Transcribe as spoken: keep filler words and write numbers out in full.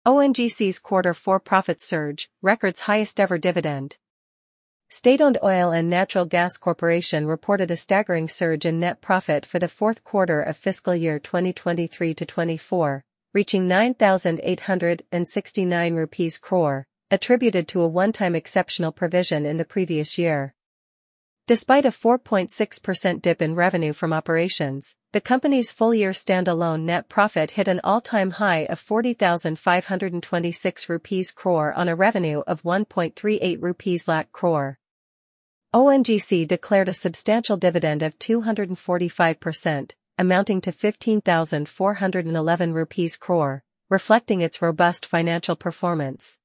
O N G C's quarter four profits surge, records highest ever dividend. State-owned Oil and Natural Gas Corporation reported a staggering surge in net profit for the fourth quarter of fiscal year twenty twenty-three to twenty-four, reaching nine thousand eight hundred sixty-nine rupees crore, attributed to a one-time exceptional provision in the previous year. Despite a four point six percent dip in revenue from operations, the company's full-year standalone net profit hit an all-time high of forty thousand five hundred twenty-six rupees crore on a revenue of one point three eight rupees lakh crore. O N G C declared a substantial dividend of two hundred forty-five percent, amounting to fifteen thousand four hundred eleven rupees crore, reflecting its robust financial performance.